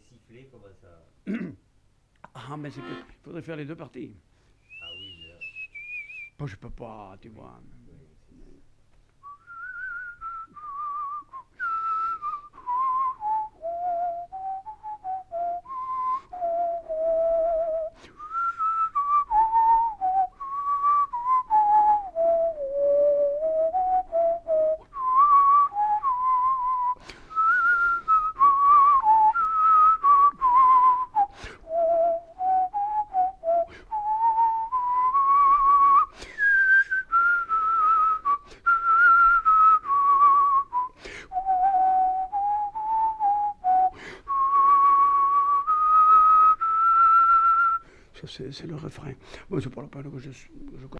siffler, comment ça? Ah, mais il faudrait faire les deux parties. Ah oui, mais là. Moi, je peux pas, tu Oui, vois. oui, Ça, c'est le refrain. Bon, c'est pas la peine que je